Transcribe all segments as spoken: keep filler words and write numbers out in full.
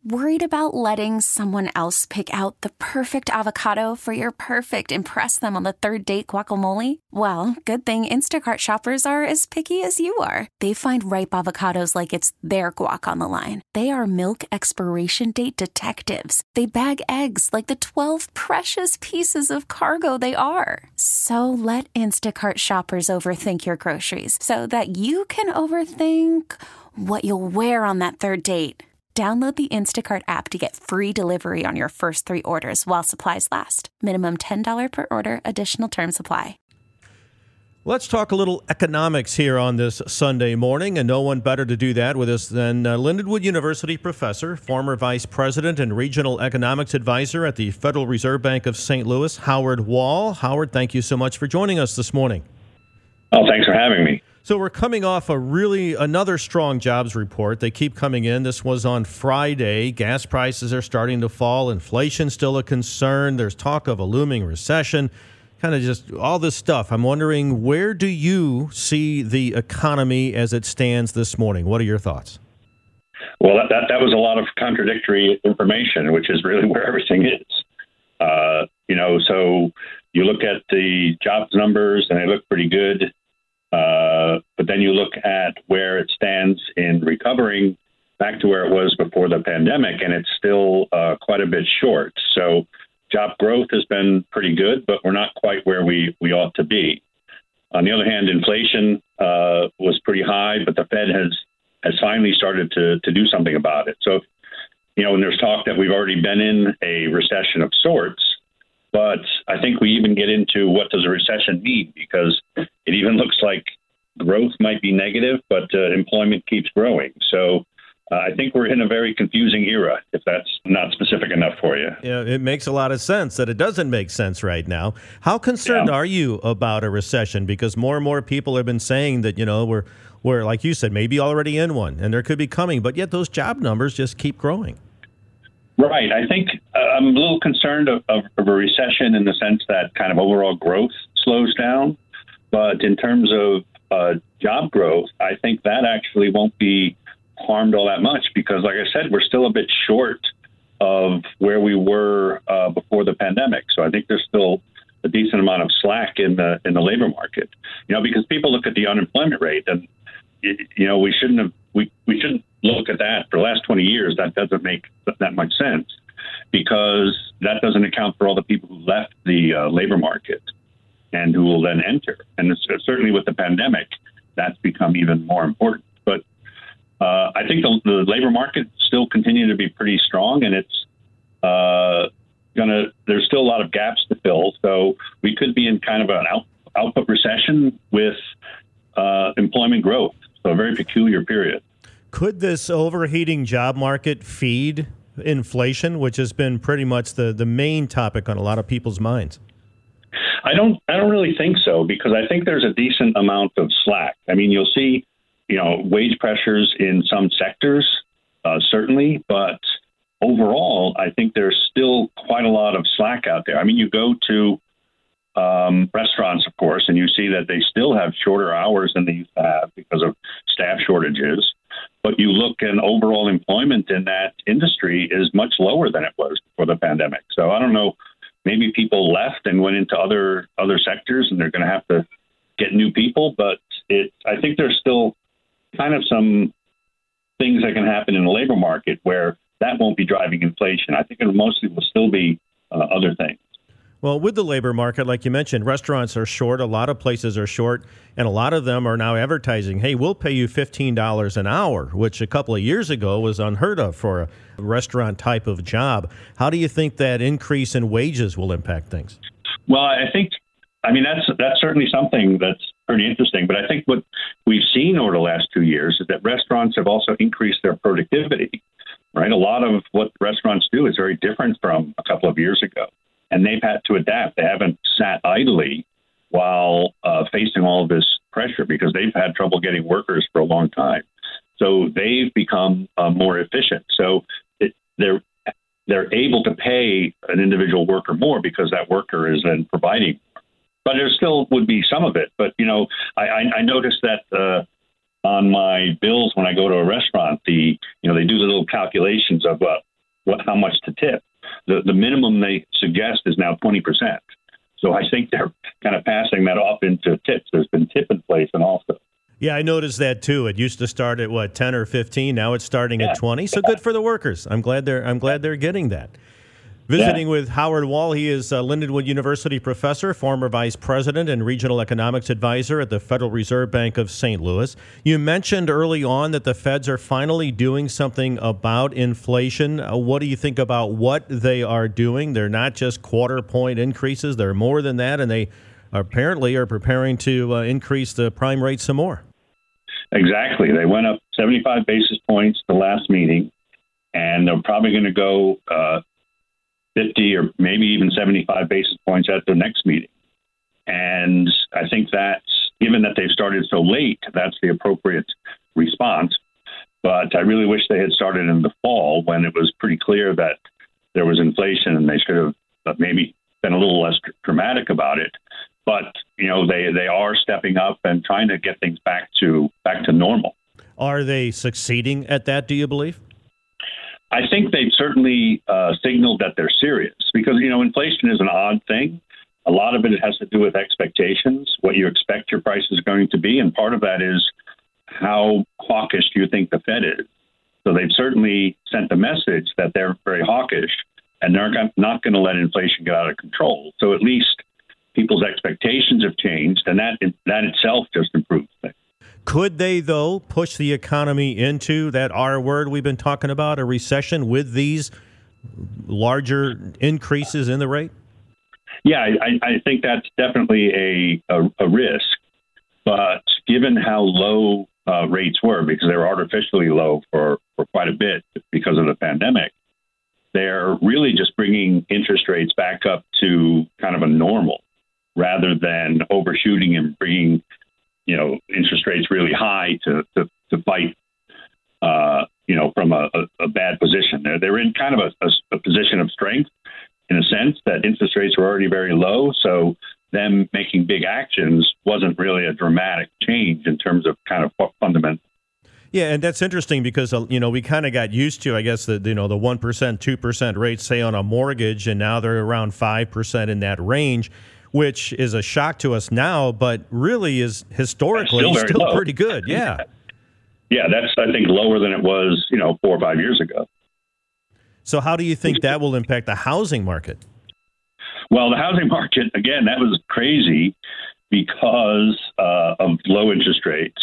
Worried about letting someone else pick out the perfect avocado for your perfect impress them on the third date guacamole? Well, good thing Instacart shoppers are as picky as you are. They find ripe avocados like it's their guac on the line. They are milk expiration date detectives. They bag eggs like the twelve precious pieces of cargo they are. So let Instacart shoppers overthink your groceries so that you can overthink what you'll wear on that third date. Download the Instacart app to get free delivery on your first three orders while supplies last. Minimum ten dollars per order. Additional terms apply. Let's talk a little economics here on this Sunday morning, and no one better to do that with us than uh, Lindenwood University professor, former vice president and regional economics advisor at the Federal Reserve Bank of Saint Louis, Howard Wall. Howard, thank you so much for joining us this morning. Oh, thanks for having me. So we're coming off a really another strong jobs report. They keep coming in. This was on Friday. Gas prices are starting to fall. Inflation's still a concern. There's talk of a looming recession, kind of just all this stuff. I'm wondering, where do you see the economy as it stands this morning? What are your thoughts? Well, that, that, that was a lot of contradictory information, which is really where everything is. Uh, you know, so you look at the jobs numbers and they look pretty good. Uh, but then you look at where it stands in recovering back to where it was before the pandemic, and it's still uh, quite a bit short. So job growth has been pretty good, but we're not quite where we, we ought to be. On the other hand, inflation uh, was pretty high, but the Fed has, has finally started to, to do something about it. So, you know, when there's talk that we've already been in a recession of sorts, but I think we even get into what does a recession mean, because it even looks like growth might be negative, but uh, employment keeps growing. So uh, I think we're in a very confusing era, if that's not specific enough for you. Yeah, it makes a lot of sense that it doesn't make sense right now. How concerned yeah. are you about a recession? Because more and more people have been saying that, you know, we're, we're, like you said, maybe already in one, and there could be coming, but yet those job numbers just keep growing. Right. I think uh, I'm a little concerned of, of, of a recession in the sense that kind of overall growth slows down. But in terms of uh, job growth, I think that actually won't be harmed all that much because, like I said, we're still a bit short of where we were uh, before the pandemic. So I think there's still a decent amount of slack in the in the labor market. You know, because people look at the unemployment rate and, you know, we shouldn't have we, we shouldn't look at that for the last twenty years. That doesn't make that much sense because that doesn't account for all the people who left the uh, labor market and who will then enter. And it's, certainly with the pandemic, that's become even more important. But uh, I think the, the labor market still continue to be pretty strong, and it's uh, gonna. There's still a lot of gaps to fill. So we could be in kind of an out, output recession with uh, employment growth. So a very peculiar period. Could this overheating job market feed inflation, which has been pretty much the, the main topic on a lot of people's minds? I don't I don't really think so, because I think there's a decent amount of slack. I mean, you'll see, you know, wage pressures in some sectors, uh, certainly, but overall, I think there's still quite a lot of slack out there. I mean, you go to um, restaurants, of course, and you see that they still have shorter hours than they used to have because of staff shortages. But you look, and overall employment in that industry is much lower than it was before the pandemic. So I don't know, maybe people left and went into other other sectors and they're going to have to get new people. But it, I think there's still kind of some things that can happen in the labor market where that won't be driving inflation. I think it mostly will still be uh, other things. Well, with the labor market, like you mentioned, restaurants are short. A lot of places are short, and a lot of them are now advertising, hey, we'll pay you fifteen dollars an hour, which a couple of years ago was unheard of for a restaurant type of job. How do you think that increase in wages will impact things? Well, I think, I mean, that's that's certainly something that's pretty interesting. But I think what we've seen over the last two years is that restaurants have also increased their productivity, right? A lot of what restaurants do is very different from a couple of years ago. And they've had to adapt. They haven't sat idly while uh, facing all of this pressure because they've had trouble getting workers for a long time. So they've become uh, more efficient. So it, they're they're able to pay an individual worker more because that worker is then providing more. But there still would be some of it. But, you know, I, I, I noticed that uh, on my bills when I go to a restaurant, the you know, they do the little calculations of, uh, the minimum they suggest is now twenty percent. So I think they're kind of passing that off into tips. There's been tip inflation also. Yeah, I noticed that too. It used to start at what, ten or fifteen. Now it's starting yeah. at twenty. So good for the workers. I'm glad they're I'm glad they're getting that. Visiting yeah. with Howard Wall, he is a Lindenwood University professor, former vice president and regional economics advisor at the Federal Reserve Bank of Saint Louis. You mentioned early on that the feds are finally doing something about inflation. Uh, what do you think about what they are doing? They're not just quarter point increases. They're more than that, and they apparently are preparing to uh, increase the prime rate some more. Exactly. They went up seventy-five basis points the last meeting, and they're probably going to go uh, fifty or maybe even seventy-five basis points at the next meeting. And I think that's, given that they've started so late, that's the appropriate response. But I really wish they had started in the fall when it was pretty clear that there was inflation, and they should have maybe been a little less dramatic about it. But, you know, they, they are stepping up and trying to get things back to back to normal. Are they succeeding at that, do you believe? I think they've certainly uh, signaled that they're serious because, you know, inflation is an odd thing. A lot of it has to do with expectations, what you expect your price is going to be. And part of that is how hawkish do you think the Fed is? So they've certainly sent the message that they're very hawkish and they're not going to let inflation get out of control. So at least people's expectations have changed, and that that itself just improves things. Could they, though, push the economy into that R word we've been talking about, a recession, with these larger increases in the rate? Yeah, I, I think that's definitely a, a, a risk. But given how low uh, rates were, because they were artificially low for, for quite a bit because of the pandemic, they're really just bringing interest rates back up to kind of a normal rather than overshooting and bringing, you know, interest rates really high to, to, to fight, uh, you know, from a, a, a bad position. They're, they're in kind of a, a, a position of strength in a sense that interest rates were already very low. So them making big actions wasn't really a dramatic change in terms of kind of fundamental. Yeah, and that's interesting because, uh, you know, we kind of got used to, I guess, the, you know, the one percent, two percent rates, say, on a mortgage, and now they're around five percent in that range, which is a shock to us now, but really is historically still, still low. pretty good. Yeah. Yeah, that's, I think, lower than it was, you know, four or five years ago. So how do you think that will impact the housing market? Well, the housing market, again, that was crazy because uh, of low interest rates.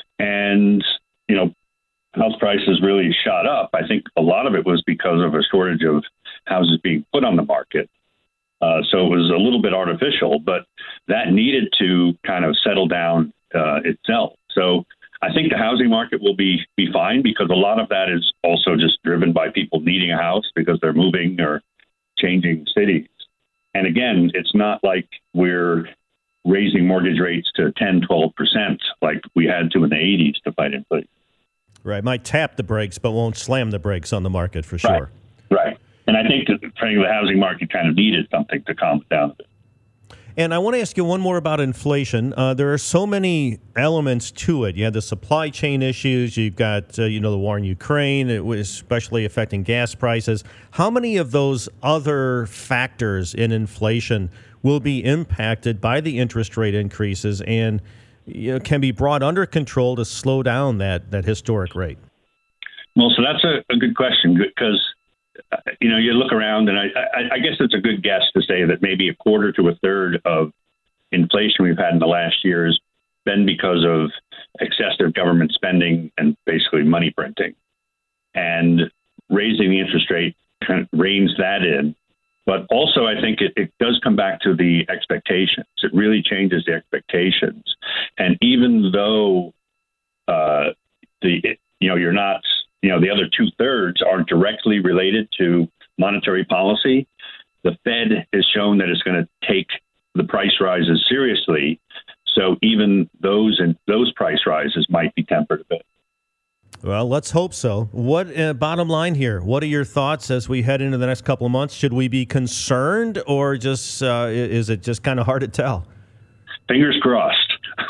And, you know, house prices really shot up. I think a lot of it was because of a shortage of houses being put on the market. Uh, so it was a little bit artificial, but that needed to kind of settle down uh, itself. So I think the housing market will be, be fine because a lot of that is also just driven by people needing a house because they're moving or changing cities. And again, it's not like we're raising mortgage rates to ten, twelve percent like we had to in the eighties to fight inflation. Right. Might tap the brakes, but won't slam the brakes on the market for sure. Right. right. And I think that frankly, the housing market kind of needed something to calm it down a bit. And I want to ask you one more about inflation. Uh, there are so many elements to it. You have the supply chain issues. You've got, uh, you know, the war in Ukraine, it was especially affecting gas prices. How many of those other factors in inflation will be impacted by the interest rate increases and, you know, can be brought under control to slow down that, that historic rate? Well, so that's a, a good question because, you know, you look around and I, I, I guess it's a good guess to say that maybe a quarter to a third of inflation we've had in the last year has been because of excessive government spending and basically money printing. And raising the interest rate kind of reins that in. But also, I think it, it does come back to the expectations. It really changes the expectations. And even though uh, the you know you're not you know the other two thirds aren't directly related to monetary policy, the Fed has shown that it's going to take the price rises seriously. So even those and those price rises might be tempered a bit. Well, let's hope so. What uh, bottom line here? What are your thoughts as we head into the next couple of months? Should we be concerned, or just uh, is it just kind of hard to tell? Fingers crossed.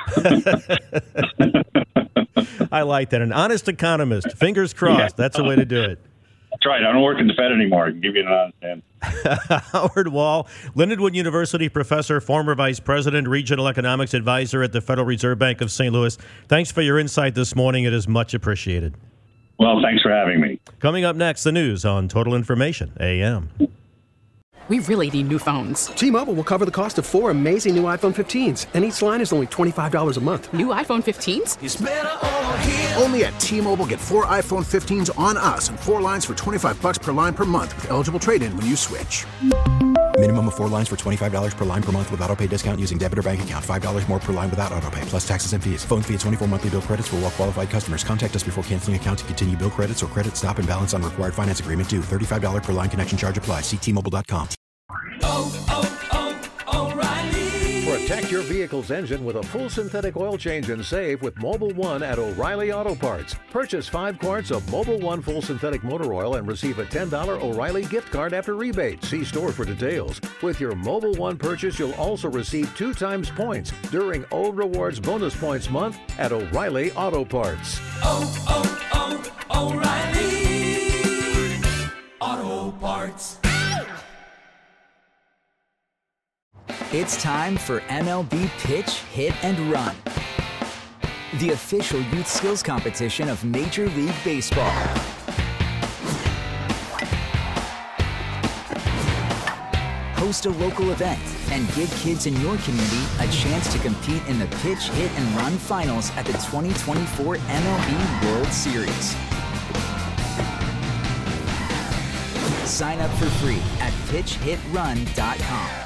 I like that. An honest economist. Fingers crossed. Yeah. That's the way to do it. That's right. I don't work in the Fed anymore. I can give you an honest answer. Howard Wall, Lindenwood University professor, former vice president, regional economics advisor at the Federal Reserve Bank of Saint Louis. Thanks for your insight this morning. It is much appreciated. Well, thanks for having me. Coming up next, the news on Total Information A M. We really need new phones. T-Mobile will cover the cost of four amazing new iPhone fifteens, and each line is only twenty-five dollars a month. New iPhone fifteens? It's better over here. Only at T-Mobile, get four iPhone fifteens on us and four lines for twenty-five dollars per line per month with eligible trade-in when you switch. Minimum of four lines for twenty-five dollars per line per month with autopay discount using debit or bank account. five dollars more per line without autopay, plus taxes and fees. Phone fee at twenty-four monthly bill credits for well-qualified customers. Contact us before canceling account to continue bill credits or credit stop and balance on required finance agreement due. thirty-five dollars per line connection charge applies. See T Mobile dot com. Oh, oh, oh, O'Reilly. Protect your vehicle's engine with a full synthetic oil change and save with Mobil one at O'Reilly Auto Parts. Purchase five quarts of Mobil one full synthetic motor oil and receive a ten dollars O'Reilly gift card after rebate. See store for details. With your Mobil one purchase, you'll also receive two times points during O Rewards Bonus Points Month at O'Reilly Auto Parts. Oh, oh, oh, O'Reilly Auto Parts. It's time for M L B Pitch, Hit, and Run, the official youth skills competition of Major League Baseball. Host a local event and give kids in your community a chance to compete in the Pitch, Hit, and Run finals at the twenty twenty-four M L B World Series. Sign up for free at pitch hit run dot com.